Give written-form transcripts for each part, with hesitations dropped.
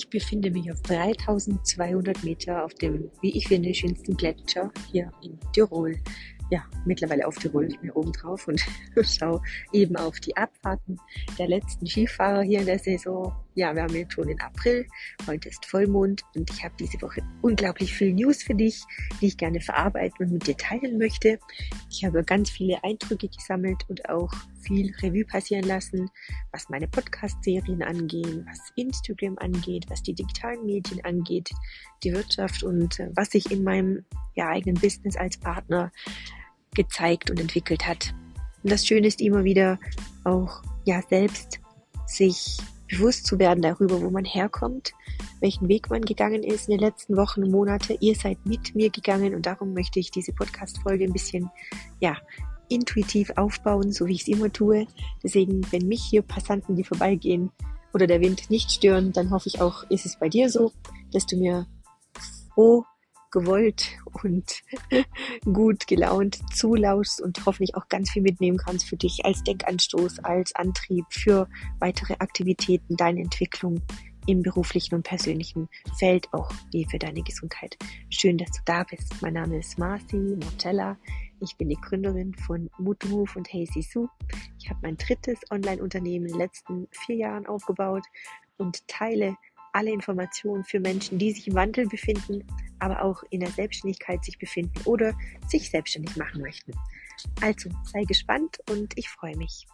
Ich befinde mich auf 3200 Meter auf dem, wie ich finde, schönsten Gletscher hier in Tirol. Ja, mittlerweile auf Tirol, ich bin hier oben drauf und schaue eben auf die Abfahrten der letzten Skifahrer hier in der Saison. Ja, wir haben jetzt schon den April, heute ist Vollmond und ich habe diese Woche unglaublich viel News für dich, die ich gerne verarbeiten und mit dir teilen möchte. Ich habe ganz viele Eindrücke gesammelt und auch viel Revue passieren lassen, was meine Podcast-Serien angehen, was Instagram angeht, was die digitalen Medien angeht, die Wirtschaft und was sich in meinem eigenen Business als Partner gezeigt und entwickelt hat. Und das Schöne ist immer wieder auch selbst sich bewusst zu werden darüber, wo man herkommt, welchen Weg man gegangen ist in den letzten Wochen und Monate. Ihr seid mit mir gegangen und darum möchte ich diese Podcast-Folge ein bisschen intuitiv aufbauen, so wie ich es immer tue. Deswegen, wenn mich hier Passanten, die vorbeigehen oder der Wind nicht stören, dann hoffe ich auch, ist es bei dir so, dass du mir froh, gewollt und gut gelaunt zulauschst und hoffentlich auch ganz viel mitnehmen kannst für dich als Denkanstoß, als Antrieb für weitere Aktivitäten, deine Entwicklung im beruflichen und persönlichen Feld, auch wie für deine Gesundheit. Schön, dass du da bist. Mein Name ist Marci Mortella. Ich bin die Gründerin von Moodmove und Hey Sisu. Ich habe mein 3. Online-Unternehmen in den letzten 4 Jahren aufgebaut und teile alle Informationen für Menschen, die sich im Wandel befinden, aber auch in der Selbstständigkeit sich befinden oder sich selbstständig machen möchten. Also sei gespannt und ich freue mich.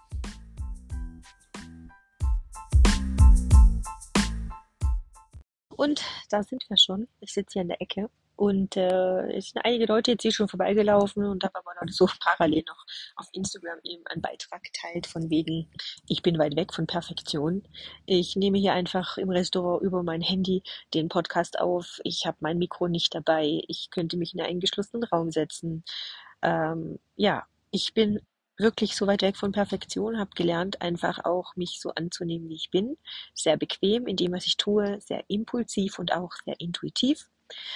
Und da sind wir schon. Ich sitze hier in der Ecke und es sind einige Leute jetzt hier schon vorbeigelaufen und habe aber Leute so parallel noch auf Instagram eben einen Beitrag geteilt von wegen, ich bin weit weg von Perfektion. Ich nehme hier einfach im Restaurant über mein Handy den Podcast auf. Ich habe mein Mikro nicht dabei. Ich könnte mich in einen geschlossenen Raum setzen. Ich bin wirklich so weit weg von Perfektion, habe gelernt, einfach auch mich so anzunehmen, wie ich bin. Sehr bequem in dem, was ich tue, sehr impulsiv und auch sehr intuitiv.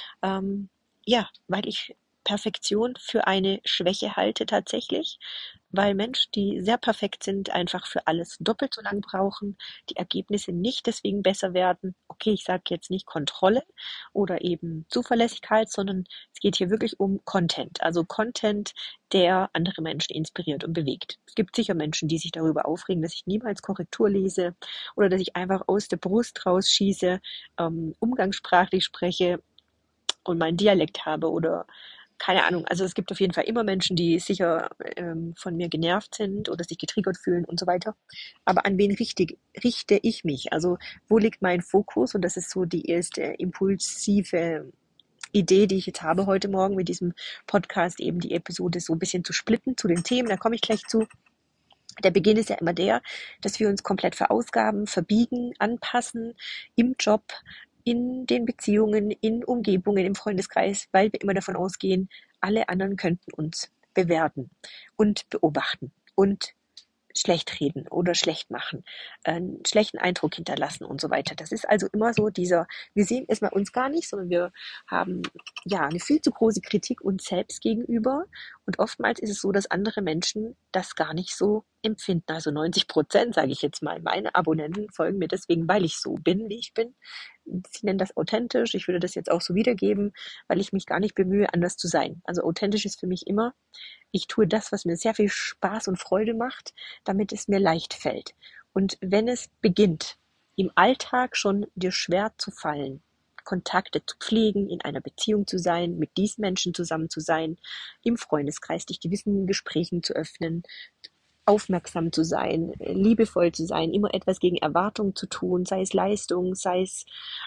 Weil ich Perfektion für eine Schwäche halte tatsächlich, weil Menschen, die sehr perfekt sind, einfach für alles doppelt so lang brauchen, die Ergebnisse nicht deswegen besser werden. Okay, ich sage jetzt nicht Kontrolle oder eben Zuverlässigkeit, sondern es geht hier wirklich um Content. Also Content, der andere Menschen inspiriert und bewegt. Es gibt sicher Menschen, die sich darüber aufregen, dass ich niemals Korrektur lese oder dass ich einfach aus der Brust rausschieße, umgangssprachlich spreche und meinen Dialekt habe oder keine Ahnung. Also es gibt auf jeden Fall immer Menschen, die sicher von mir genervt sind oder sich getriggert fühlen und so weiter. Aber an wen richte ich mich? Also wo liegt mein Fokus? Und das ist so die erste impulsive Idee, die ich jetzt habe heute Morgen mit diesem Podcast, eben die Episode so ein bisschen zu splitten zu den Themen. Da komme ich gleich zu. Der Beginn ist ja immer der, dass wir uns komplett verausgaben, verbiegen, anpassen im Job, in den Beziehungen, in Umgebungen, im Freundeskreis, weil wir immer davon ausgehen, alle anderen könnten uns bewerten und beobachten und schlecht reden oder schlecht machen, einen schlechten Eindruck hinterlassen und so weiter. Das ist also immer so wir sehen es bei uns gar nicht, sondern wir haben eine viel zu große Kritik uns selbst gegenüber und oftmals ist es so, dass andere Menschen das gar nicht so empfinden. Also 90%, sage ich jetzt mal, meine Abonnenten folgen mir deswegen, weil ich so bin, wie ich bin. Sie nennen das authentisch. Ich würde das jetzt auch so wiedergeben, weil ich mich gar nicht bemühe, anders zu sein. Also authentisch ist für mich immer, ich tue das, was mir sehr viel Spaß und Freude macht, damit es mir leicht fällt. Und wenn es beginnt, im Alltag schon dir schwer zu fallen, Kontakte zu pflegen, in einer Beziehung zu sein, mit diesen Menschen zusammen zu sein, im Freundeskreis dich gewissen Gesprächen zu öffnen, aufmerksam zu sein, liebevoll zu sein, immer etwas gegen Erwartungen zu tun, sei es Leistung, sei es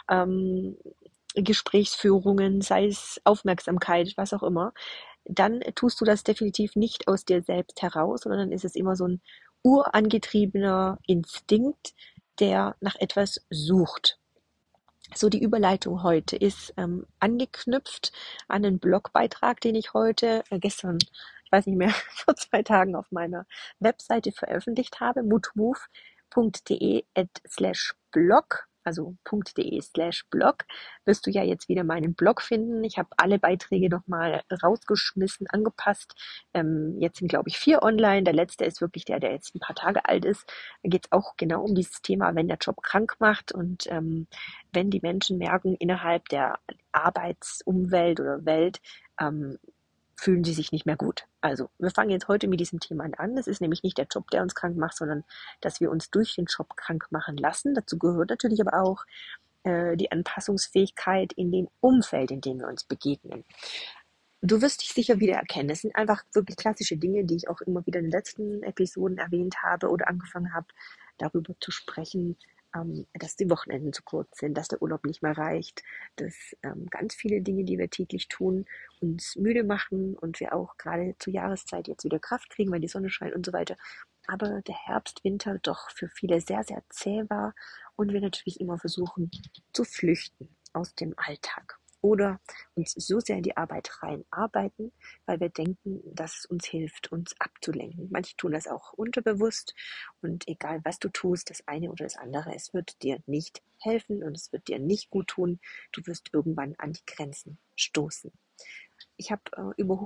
Gesprächsführungen, sei es Aufmerksamkeit, was auch immer, dann tust du das definitiv nicht aus dir selbst heraus, sondern dann ist es immer so ein urangetriebener Instinkt, der nach etwas sucht. So, die Überleitung heute ist angeknüpft an einen Blogbeitrag, den ich heute, gestern, ich weiß nicht mehr, vor 2 Tagen auf meiner Webseite veröffentlicht habe, moodmove.de/blog. also .de/blog, wirst du ja jetzt wieder meinen Blog finden. Ich habe alle Beiträge nochmal rausgeschmissen, angepasst. Jetzt sind, glaube ich, 4 online. Der letzte ist wirklich der jetzt ein paar Tage alt ist. Da geht es auch genau um dieses Thema, wenn der Job krank macht und wenn die Menschen merken, innerhalb der Arbeitsumwelt oder Welt, ähm, fühlen sie sich nicht mehr gut. Also, wir fangen jetzt heute mit diesem Thema an. Es ist nämlich nicht der Job, der uns krank macht, sondern dass wir uns durch den Job krank machen lassen. Dazu gehört natürlich aber auch die Anpassungsfähigkeit in dem Umfeld, in dem wir uns begegnen. Du wirst dich sicher wieder erkennen. Das sind einfach wirklich klassische Dinge, die ich auch immer wieder in den letzten Episoden erwähnt habe oder angefangen habe, darüber zu sprechen, dass die Wochenenden zu kurz sind, dass der Urlaub nicht mehr reicht, dass ganz viele Dinge, die wir täglich tun, uns müde machen und wir auch gerade zur Jahreszeit jetzt wieder Kraft kriegen, weil die Sonne scheint und so weiter. Aber der Herbst, Winter doch für viele sehr, sehr zäh war und wir natürlich immer versuchen zu flüchten aus dem Alltag oder uns so sehr in die Arbeit reinarbeiten, weil wir denken, dass es uns hilft, uns abzulenken. Manche tun das auch unterbewusst und egal was du tust, das eine oder das andere, es wird dir nicht helfen und es wird dir nicht gut tun. Du wirst irgendwann an die Grenzen stoßen. Ich habe über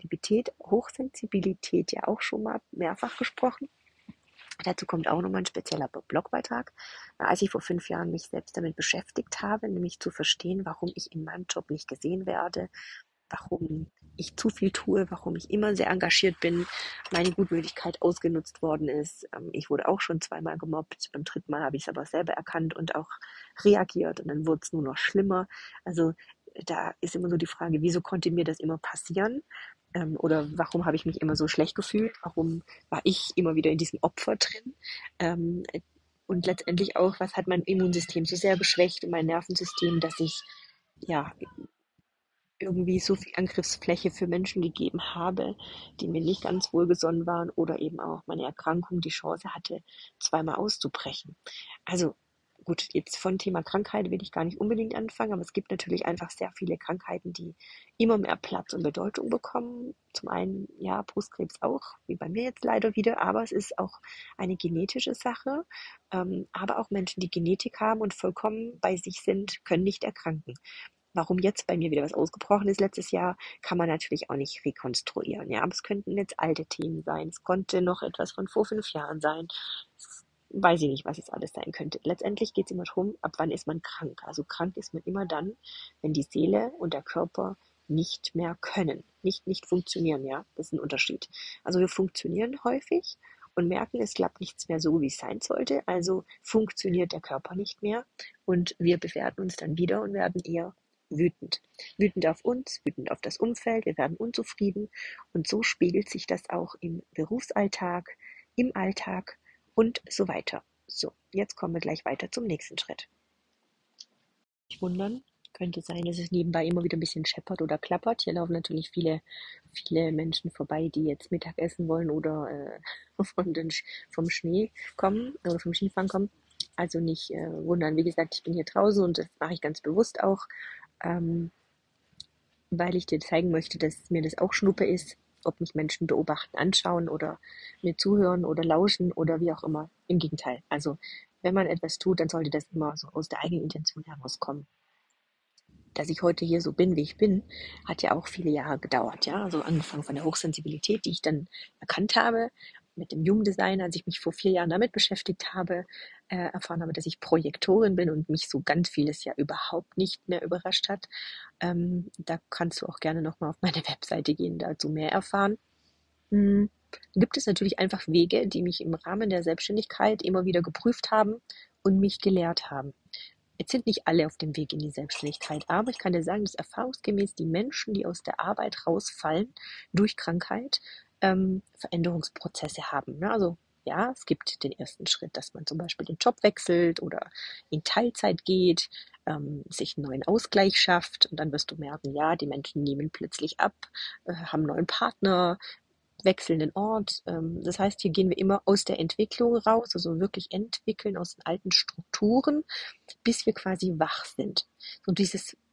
Hochsensibilität ja auch schon mal mehrfach gesprochen. Dazu kommt auch nochmal ein spezieller Blogbeitrag. Als ich vor 5 Jahren mich selbst damit beschäftigt habe, nämlich zu verstehen, warum ich in meinem Job nicht gesehen werde, warum ich zu viel tue, warum ich immer sehr engagiert bin, meine Gutmütigkeit ausgenutzt worden ist. Ich wurde auch schon 2-mal gemobbt. Beim 3. Mal habe ich es aber selber erkannt und auch reagiert und dann wurde es nur noch schlimmer. Also da ist immer so die Frage, wieso konnte mir das immer passieren? Oder warum habe ich mich immer so schlecht gefühlt? Warum war ich immer wieder in diesem Opfer drin? Ähm, und letztendlich auch, was hat mein Immunsystem so sehr geschwächt und mein Nervensystem, dass ich ja irgendwie so viel Angriffsfläche für Menschen gegeben habe, die mir nicht ganz wohlgesonnen waren oder eben auch meine Erkrankung die Chance hatte, 2-mal auszubrechen. Also gut, jetzt von Thema Krankheit will ich gar nicht unbedingt anfangen, aber es gibt natürlich einfach sehr viele Krankheiten, die immer mehr Platz und Bedeutung bekommen. Zum einen, ja, Brustkrebs auch, wie bei mir jetzt leider wieder, aber es ist auch eine genetische Sache. Aber auch Menschen, die Genetik haben und vollkommen bei sich sind, können nicht erkranken. Warum jetzt bei mir wieder was ausgebrochen ist letztes Jahr, kann man natürlich auch nicht rekonstruieren. Ja, aber es könnten jetzt alte Themen sein. Es konnte noch etwas von vor 5 Jahren sein. Weiß ich nicht, was es alles sein könnte. Letztendlich geht es immer darum, ab wann ist man krank. Also krank ist man immer dann, wenn die Seele und der Körper nicht mehr können, nicht funktionieren. Ja, das ist ein Unterschied. Also wir funktionieren häufig und merken, es klappt nichts mehr so, wie es sein sollte. Also funktioniert der Körper nicht mehr und wir bewerten uns dann wieder und werden eher wütend. Wütend auf uns, wütend auf das Umfeld, wir werden unzufrieden und so spiegelt sich das auch im Berufsalltag, im Alltag und so weiter. So, jetzt kommen wir gleich weiter zum nächsten Schritt. Nicht wundern, könnte sein, dass es nebenbei immer wieder ein bisschen scheppert oder klappert. Hier laufen natürlich viele Menschen vorbei, die jetzt Mittag essen wollen oder vom Schnee kommen oder vom Skifahren kommen. Also nicht wundern. Wie gesagt, ich bin hier draußen und das mache ich ganz bewusst auch, ähm, weil ich dir zeigen möchte, dass mir das auch Schnuppe ist, ob mich Menschen beobachten, anschauen oder mir zuhören oder lauschen oder wie auch immer. Im Gegenteil. Also wenn man etwas tut, dann sollte das immer so aus der eigenen Intention herauskommen. Dass ich heute hier so bin, wie ich bin, hat ja auch viele Jahre gedauert. Ja, also angefangen von der Hochsensibilität, die ich dann erkannt habe, mit dem Human Design, als ich mich vor 4 Jahren damit beschäftigt habe, erfahren habe, dass ich Projektorin bin und mich so ganz vieles ja überhaupt nicht mehr überrascht hat. Da kannst du auch gerne nochmal auf meine Webseite gehen, dazu mehr erfahren. Hm, Gibt es natürlich einfach Wege, die mich im Rahmen der Selbstständigkeit immer wieder geprüft haben und mich gelehrt haben. Jetzt sind nicht alle auf dem Weg in die Selbstständigkeit, aber ich kann dir sagen, dass erfahrungsgemäß die Menschen, die aus der Arbeit rausfallen durch Krankheit, Veränderungsprozesse haben. Ne? Also ja, es gibt den ersten Schritt, dass man zum Beispiel den Job wechselt oder in Teilzeit geht, sich einen neuen Ausgleich schafft und dann wirst du merken, ja, die Menschen nehmen plötzlich ab, haben einen neuen Partner, wechseln den Ort. Das heißt, hier gehen wir immer aus der Entwicklung raus, also wirklich entwickeln aus den alten Strukturen bis wir quasi wach sind. Und dieses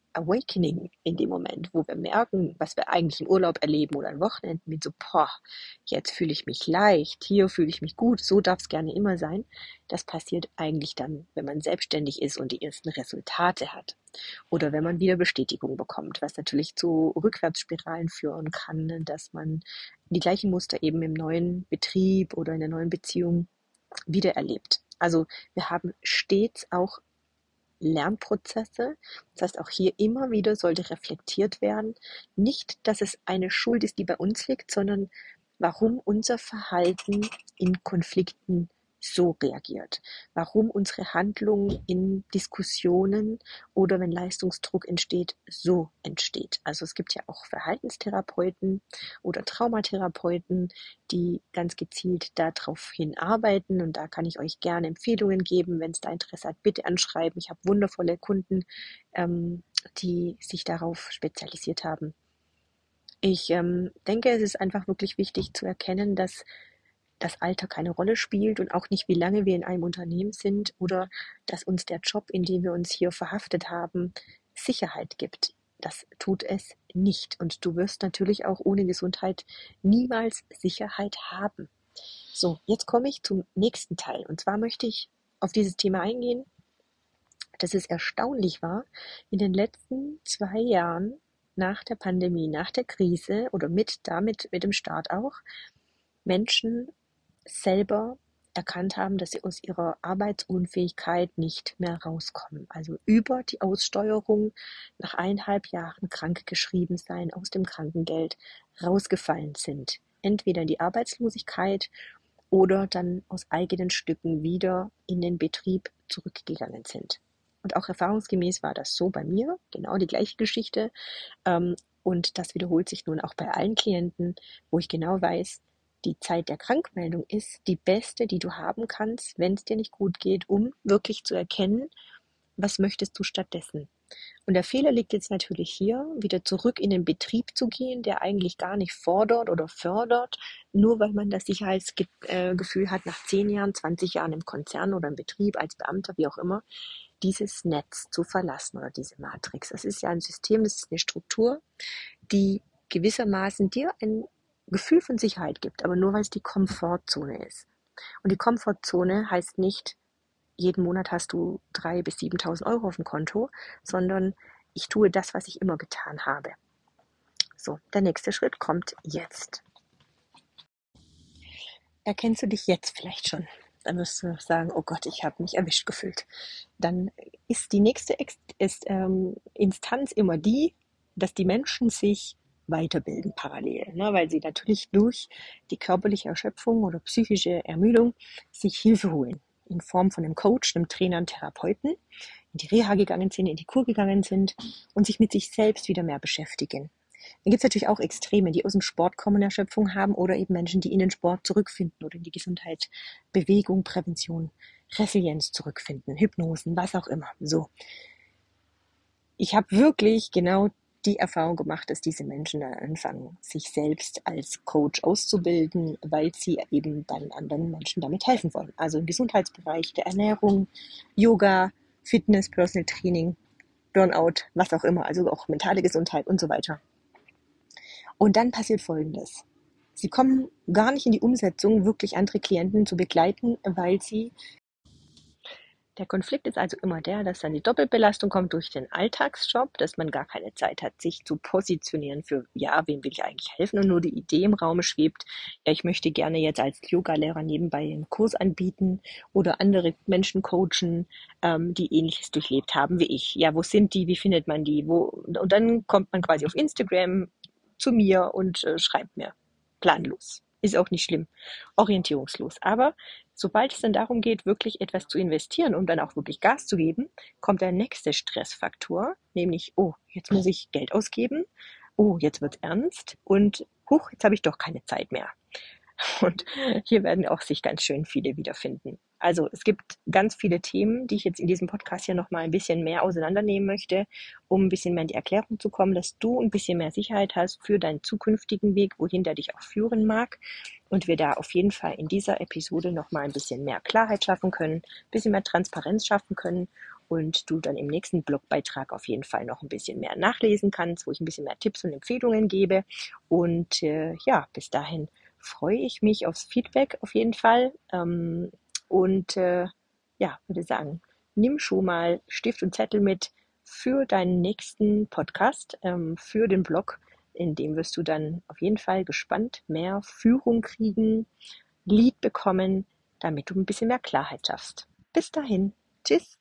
Awakening in dem Moment, wo wir merken, was wir eigentlich im Urlaub erleben oder an Wochenenden mit so, boah, jetzt fühle ich mich leicht, hier fühle ich mich gut, so darf es gerne immer sein. Das passiert eigentlich dann, wenn man selbstständig ist und die ersten Resultate hat. Oder wenn man wieder Bestätigung bekommt, was natürlich zu Rückwärtsspiralen führen kann, ne, dass man die gleichen Muster eben im neuen Betrieb oder in der neuen Beziehung wieder erlebt. Also wir haben stets auch Lernprozesse. Das heißt, auch hier immer wieder sollte reflektiert werden. Nicht, dass es eine Schuld ist, die bei uns liegt, sondern warum unser Verhalten in Konflikten so reagiert. Warum unsere Handlung in Diskussionen oder wenn Leistungsdruck entsteht, so entsteht. Also es gibt ja auch Verhaltenstherapeuten oder Traumatherapeuten, die ganz gezielt darauf hinarbeiten. Und da kann ich euch gerne Empfehlungen geben. Wenn es da Interesse hat, bitte anschreiben. Ich habe wundervolle Kunden, die sich darauf spezialisiert haben. Ich denke, es ist einfach wirklich wichtig zu erkennen, dass das Alter keine Rolle spielt und auch nicht, wie lange wir in einem Unternehmen sind oder dass uns der Job, in dem wir uns hier verhaftet haben, Sicherheit gibt. Das tut es nicht. Und du wirst natürlich auch ohne Gesundheit niemals Sicherheit haben. So, jetzt komme ich zum nächsten Teil. Und zwar möchte ich auf dieses Thema eingehen, dass es erstaunlich war, in den letzten 2 Jahren nach der Pandemie, nach der Krise oder mit dem Start auch, Menschen selber erkannt haben, dass sie aus ihrer Arbeitsunfähigkeit nicht mehr rauskommen. Also über die Aussteuerung nach 1,5 Jahren krankgeschrieben sein, aus dem Krankengeld rausgefallen sind. Entweder in die Arbeitslosigkeit oder dann aus eigenen Stücken wieder in den Betrieb zurückgegangen sind. Und auch erfahrungsgemäß war das so bei mir, genau die gleiche Geschichte. Und das wiederholt sich nun auch bei allen Klienten, wo ich genau weiß, die Zeit der Krankmeldung ist die beste, die du haben kannst, wenn es dir nicht gut geht, um wirklich zu erkennen, was möchtest du stattdessen. Und der Fehler liegt jetzt natürlich hier, wieder zurück in den Betrieb zu gehen, der eigentlich gar nicht fordert oder fördert, nur weil man das Sicherheitsgefühl hat, nach 10 Jahren, 20 Jahren im Konzern oder im Betrieb, als Beamter, wie auch immer, dieses Netz zu verlassen oder diese Matrix. Das ist ja ein System, das ist eine Struktur, die gewissermaßen dir ein Gefühl von Sicherheit gibt, aber nur weil es die Komfortzone ist. Und die Komfortzone heißt nicht, jeden Monat hast du 3.000 bis 7.000 Euro auf dem Konto, sondern ich tue das, was ich immer getan habe. So, der nächste Schritt kommt jetzt. Erkennst du dich jetzt vielleicht schon? Dann wirst du sagen, oh Gott, ich habe mich erwischt gefühlt. Dann ist die nächste Instanz immer die, dass die Menschen sich weiterbilden parallel, ne? Weil sie natürlich durch die körperliche Erschöpfung oder psychische Ermüdung sich Hilfe holen. In Form von einem Coach, einem Trainer, einem Therapeuten, in die Reha gegangen sind, in die Kur gegangen sind und sich mit sich selbst wieder mehr beschäftigen. Dann gibt es natürlich auch Extreme, die aus dem Sport kommen, Erschöpfung haben oder eben Menschen, die in den Sport zurückfinden oder in die Gesundheit, Bewegung, Prävention, Resilienz zurückfinden, Hypnosen, was auch immer. So. Ich habe wirklich genau die Erfahrung gemacht, dass diese Menschen dann anfangen, sich selbst als Coach auszubilden, weil sie eben dann anderen Menschen damit helfen wollen. Also im Gesundheitsbereich der Ernährung, Yoga, Fitness, Personal Training, Burnout, was auch immer, also auch mentale Gesundheit und so weiter. Und dann passiert Folgendes. Sie kommen gar nicht in die Umsetzung, wirklich andere Klienten zu begleiten, weil der Konflikt ist also immer der, dass dann die Doppelbelastung kommt durch den Alltagsjob, dass man gar keine Zeit hat, sich zu positionieren für, ja, wem will ich eigentlich helfen und nur die Idee im Raum schwebt, ja, ich möchte gerne jetzt als Yoga-Lehrer nebenbei einen Kurs anbieten oder andere Menschen coachen, die Ähnliches durchlebt haben wie ich. Ja, wo sind die, wie findet man die, wo, und dann kommt man quasi auf Instagram zu mir und schreibt mir. Planlos. Ist auch nicht schlimm. Orientierungslos. Aber sobald es dann darum geht, wirklich etwas zu investieren, um dann auch wirklich Gas zu geben, kommt der nächste Stressfaktor, nämlich, oh, jetzt muss ich Geld ausgeben, oh, jetzt wird's ernst und huch, jetzt habe ich doch keine Zeit mehr. Und hier werden auch sich ganz schön viele wiederfinden. Also es gibt ganz viele Themen, die ich jetzt in diesem Podcast hier nochmal ein bisschen mehr auseinandernehmen möchte, um ein bisschen mehr in die Erklärung zu kommen, dass du ein bisschen mehr Sicherheit hast für deinen zukünftigen Weg, wohin der dich auch führen mag. Und wir da auf jeden Fall in dieser Episode nochmal ein bisschen mehr Klarheit schaffen können, ein bisschen mehr Transparenz schaffen können und du dann im nächsten Blogbeitrag auf jeden Fall noch ein bisschen mehr nachlesen kannst, wo ich ein bisschen mehr Tipps und Empfehlungen gebe. Und ja, bis dahin freue ich mich aufs Feedback auf jeden Fall. Und ja, würde sagen, nimm schon mal Stift und Zettel mit für deinen nächsten Podcast, für den Blog. In dem wirst du dann auf jeden Fall gespannt mehr Führung kriegen, Lead bekommen, damit du ein bisschen mehr Klarheit schaffst. Bis dahin. Tschüss.